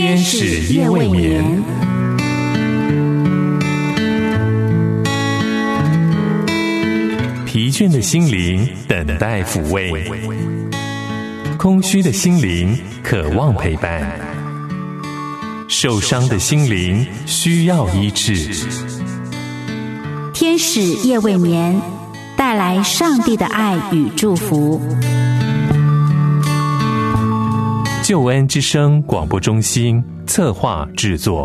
天使夜未眠。疲倦的心灵等待抚慰，空虚的心灵渴望陪伴，受伤的心灵需要医治。 天使夜未眠，带来上帝的爱与祝福。 救恩之声广播中心策划制作。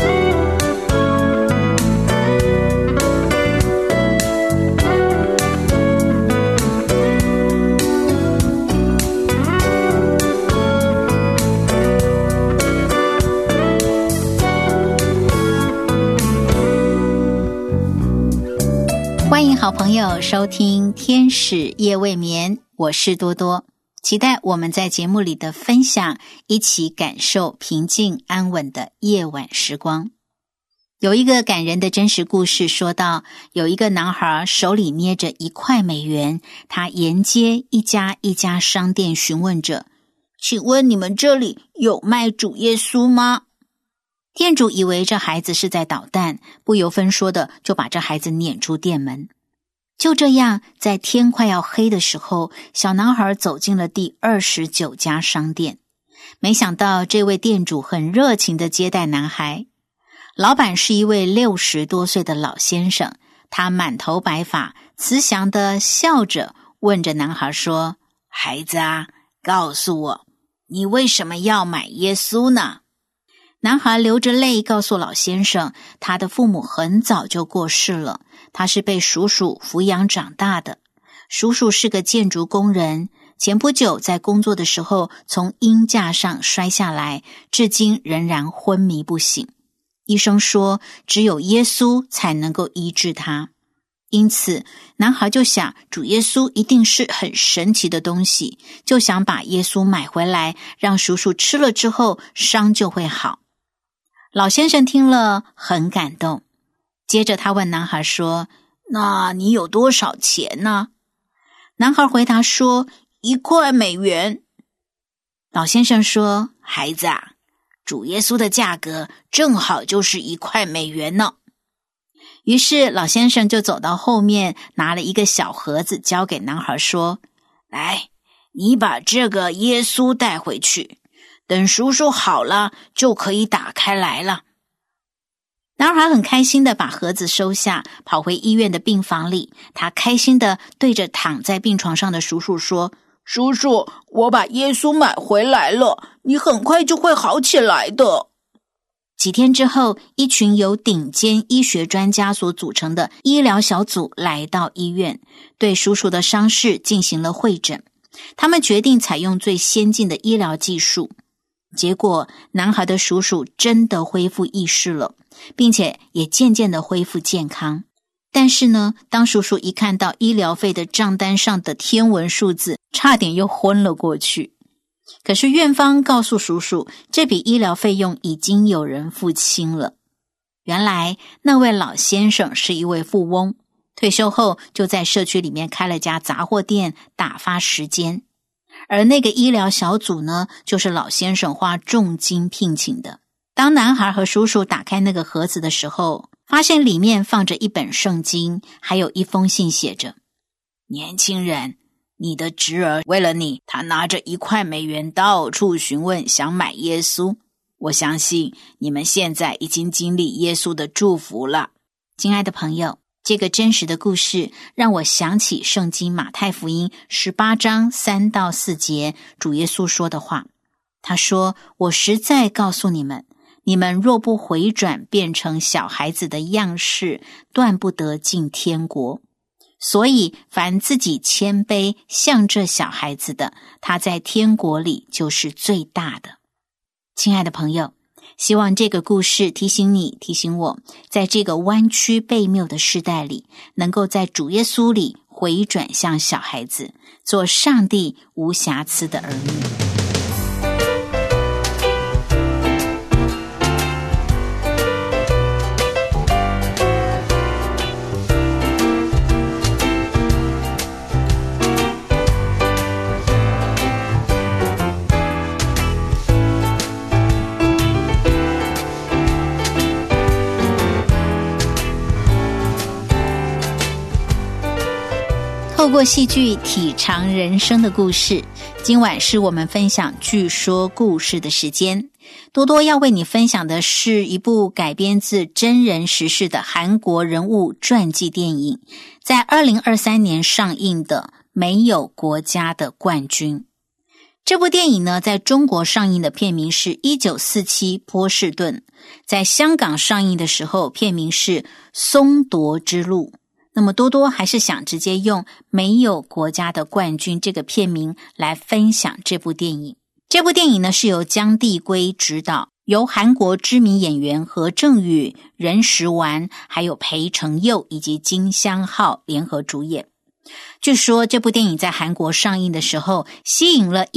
欢迎好朋友收听天使夜未眠，我是多多，期待我们在节目里的分享，一起感受平静安稳的夜晚时光。有一个感人的真实故事说到，有一个男孩手里捏着1块美元，他沿街一家一家商店询问着，请问你们这里有卖主耶稣吗？店主以为这孩子是在捣蛋，不由分说的就把这孩子撵出店门。就这样，在天快要黑的时候，小男孩走进了第29家商店。没想到这位店主很热情地接待男孩。老板是一位60多岁的老先生，他满头白发，慈祥地笑着问着男孩说，孩子啊，告诉我，你为什么要买耶稣呢？男孩流着泪告诉老先生，他的父母很早就过世了，他是被叔叔抚养长大的。叔叔是个建筑工人，前不久在工作的时候从鹰架上摔下来，至今仍然昏迷不醒。医生说，只有耶稣才能够医治他。因此，男孩就想，主耶稣一定是很神奇的东西，就想把耶稣买回来，让叔叔吃了之后伤就会好。老先生听了很感动，接着他问男孩说，那你有多少钱呢？男孩回答说，1块美元。老先生说，孩子啊，主耶稣的价格正好就是1块美元呢。于是老先生就走到后面，拿了一个小盒子交给男孩说，来，你把这个耶稣带回去，等叔叔好了就可以打开来了。男孩很开心地把盒子收下，跑回医院的病房里，他开心地对着躺在病床上的叔叔说，叔叔，我把耶稣买回来了，你很快就会好起来的。几天之后，一群由顶尖医学专家所组成的医疗小组来到医院，对叔叔的伤势进行了会诊。他们决定采用最先进的医疗技术。结果，男孩的叔叔真的恢复意识了，并且也渐渐的恢复健康。但是呢，当叔叔一看到医疗费的账单上的天文数字，差点又昏了过去。可是院方告诉叔叔，这笔医疗费用已经有人付清了。原来那位老先生是一位富翁，退休后就在社区里面开了家杂货店，打发时间。而那个医疗小组呢，就是老先生花重金聘请的。当男孩和叔叔打开那个盒子的时候，发现里面放着一本圣经，还有一封信，写着，年轻人，你的侄儿为了你，他拿着1块美元到处询问，想买耶稣。我相信你们现在已经经历耶稣的祝福了。亲爱的朋友，这个真实的故事让我想起圣经马太福音18章3到4节，主耶稣说的话。他说，我实在告诉你们，你们若不回转变成小孩子的样式，断不得进天国。所以凡自己谦卑像这小孩子的，他在天国里就是最大的。亲爱的朋友，希望这个故事提醒你，提醒我，在这个弯曲悖谬的时代里，能够在主耶稣里回转向小孩子，做上帝无瑕疵的儿女。 透过戏剧体尝人生的故事，今晚是我们分享剧说故事的时间。多多要为你分享的是一部改编自真人实事的韩国人物传记电影，在2023年上映的《没有国家的冠军》。这部电影呢，在中国上映的片名是1947波士顿，在香港上映的时候片名是松铎之路。那么多多还是想直接用没有国家的冠军这个片名来分享这部电影。这部电影呢，是由姜帝圭执导，由韩国知名演员何正宇、任时完还有裴成佑以及金相浩联合主演。据说这部电影在韩国上映的时候吸引了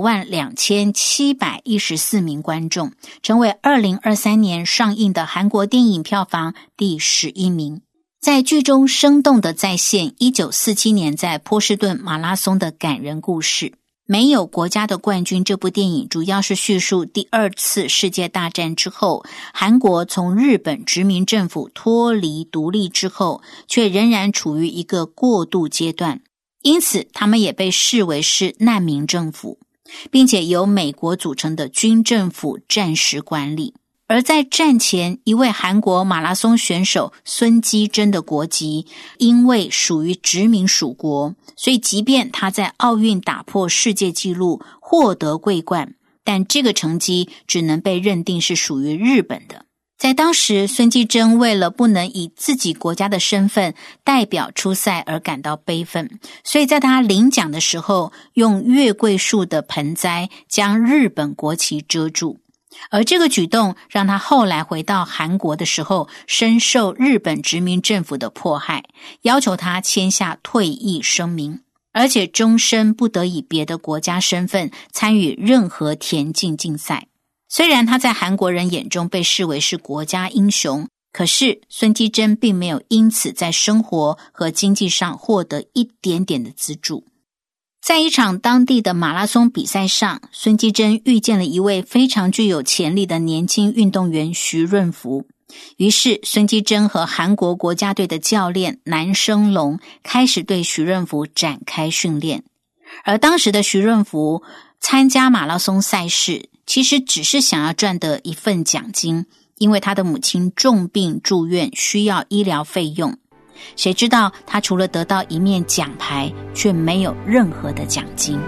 1002714名观众，成为2023年上映的韩国电影票房第11名。在剧中生动地再现1947年在波士顿马拉松的感人故事。没有国家的冠军这部电影主要是叙述第2次世界大战之后，韩国从日本殖民政府脱离独立之后，却仍然处于一个过渡阶段，因此他们也被视为是难民政府，并且由美国组成的军政府暂时管理。而在战前，一位韩国马拉松选手孙基珍的国籍，因为属于殖民属国，所以即便他在奥运打破世界纪录获得桂冠，但这个成绩只能被认定是属于日本的。在当时，孙基珍为了不能以自己国家的身份代表出赛而感到悲愤，所以在他领奖的时候，用月桂树的盆栽将日本国旗遮住。而这个举动让他后来回到韩国的时候，深受日本殖民政府的迫害，要求他签下退役声明，而且终身不得以别的国家身份参与任何田径竞赛。虽然他在韩国人眼中被视为是国家英雄，可是孙基珍并没有因此在生活和经济上获得一点点的资助。在一场当地的马拉松比赛上，孙基珍遇见了一位非常具有潜力的年轻运动员徐润福。于是孙基珍和韩国国家队的教练南生龙开始对徐润福展开训练。而当时的徐润福参加马拉松赛事，其实只是想要赚得一份奖金，因为他的母亲重病住院，需要医疗费用。谁知道他除了得到一面奖牌，却没有任何的奖金。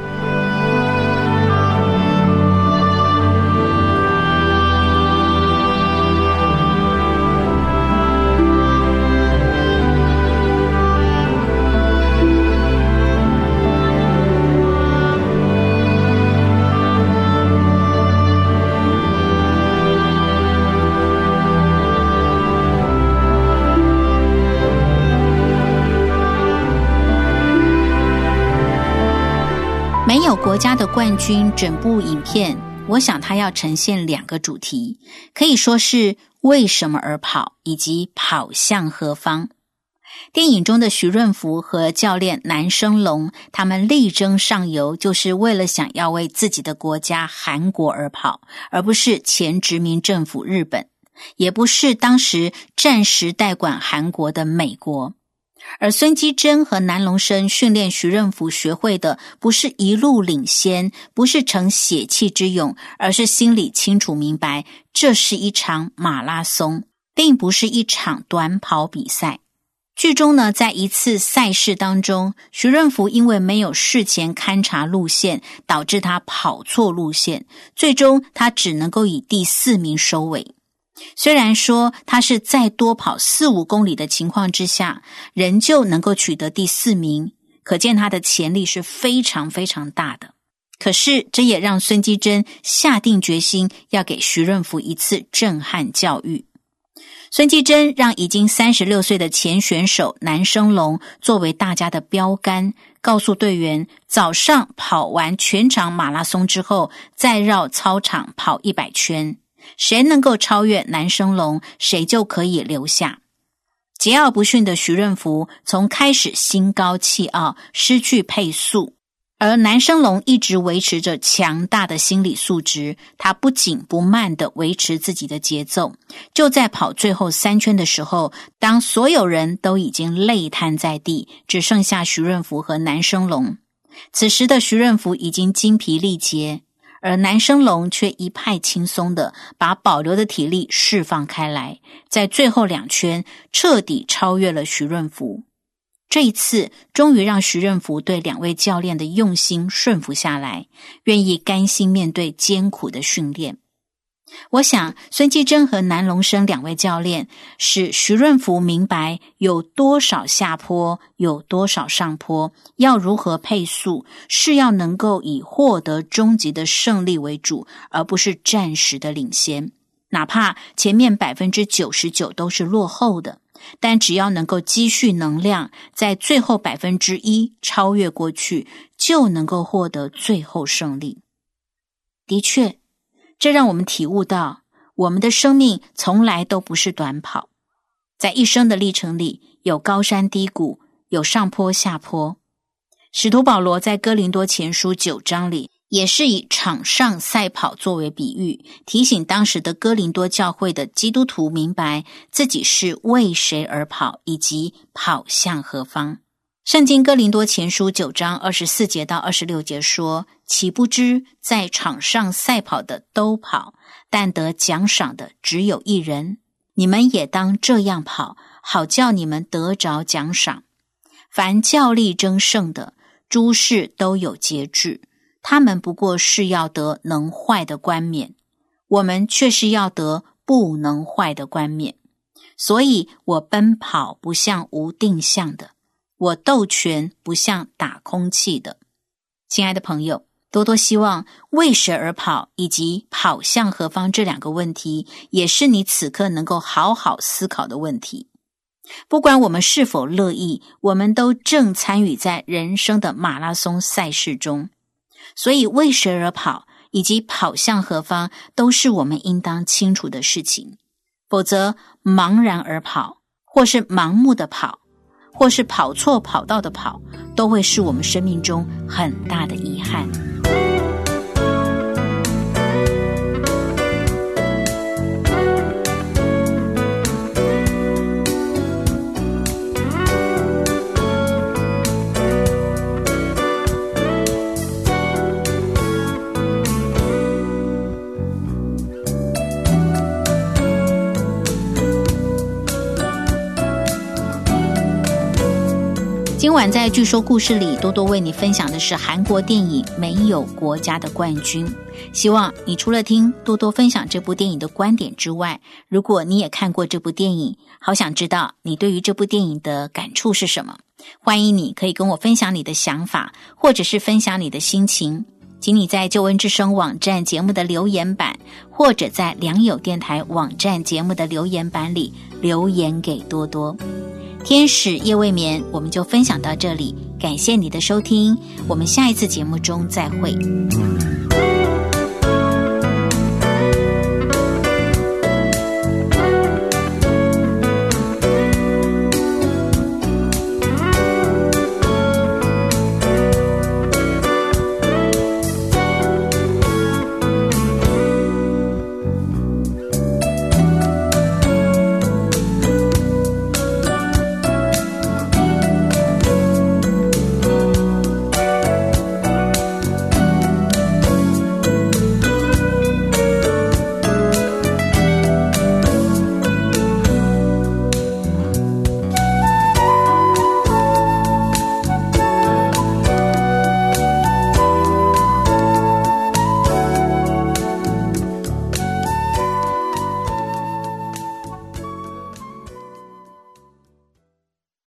没有国家的冠军整部影片，我想它要呈现2个主题，可以说是为什么而跑，以及跑向何方。电影中的徐润福和教练南生龙，他们力争上游，就是为了想要为自己的国家韩国而跑，而不是前殖民政府日本，也不是当时暂时代管韩国的美国。而孙基珍和南龙生训练徐润福学会的不是一路领先，不是逞血气之勇，而是心里清楚明白，这是一场马拉松，并不是一场短跑比赛。剧中呢，在一次赛事当中，徐润福因为没有事前勘察路线，导致他跑错路线，最终他只能够以第4名收尾。虽然说他是再多跑4-5公里的情况之下，仍旧能够取得第4名，可见他的潜力是非常非常大的。可是这也让孙基珍下定决心要给徐润福一次震撼教育。孙基珍让已经36岁的前选手南生龙作为大家的标杆，告诉队员早上跑完全场马拉松之后，再绕操场跑100圈，谁能够超越南生龙，谁就可以留下。桀骜不驯的徐润福从开始心高气傲，失去配速， 而南生龙一直维持着强大的心理素质，他不紧不慢地维持自己的节奏。就在跑最后3圈的时候，当所有人都已经累瘫在地，只剩下徐润福和南生龙。此时的徐润福已经精疲力竭，而南生龙却一派轻松地把保留的体力释放开来，在最后2圈彻底超越了徐润福。这一次终于让徐润福对2位教练的用心顺服下来，愿意甘心面对艰苦的训练。我想孙继珍和南龙生2位教练使徐润福明白有多少下坡，有多少上坡，要如何配速，是要能够以获得终极的胜利为主，而不是暂时的领先。哪怕前面 99% 都是落后的，但只要能够积蓄能量，在最后 1% 超越过去，就能够获得最后胜利。的确，这让我们体悟到，我们的生命从来都不是短跑，在一生的历程里，有高山低谷，有上坡下坡。使徒保罗在哥林多前书9章里也是以场上赛跑作为比喻，提醒当时的哥林多教会的基督徒明白自己是为谁而跑，以及跑向何方。圣经哥林多前书9章24节到26节说，岂不知在场上赛跑的都跑，但得奖赏的只有一人。你们也当这样跑，好叫你们得着奖赏。凡较力争胜的，诸事都有节制，他们不过是要得能坏的冠冕，我们却是要得不能坏的冠冕。所以我奔跑不像无定向的，我斗拳不像打空气的。亲爱的朋友，多多希望为谁而跑以及跑向何方这2个问题，也是你此刻能够好好思考的问题。不管我们是否乐意，我们都正参与在人生的马拉松赛事中。所以为谁而跑以及跑向何方，都是我们应当清楚的事情。否则茫然而跑，或是盲目的跑，或是跑错跑道的跑，都会是我们生命中很大的遗憾。今晚在据说故事里，多多为你分享的是韩国电影《没有国家的冠军》。希望你除了听多多分享这部电影的观点之外，如果你也看过这部电影，好想知道你对于这部电影的感触是什么。欢迎你可以跟我分享你的想法，或者是分享你的心情。请你在救恩之声网站节目的留言板，或者在良友电台网站节目的留言板里留言给多多。天使夜未眠，我们就分享到这里，感谢你的收听，我们下一次节目中再会。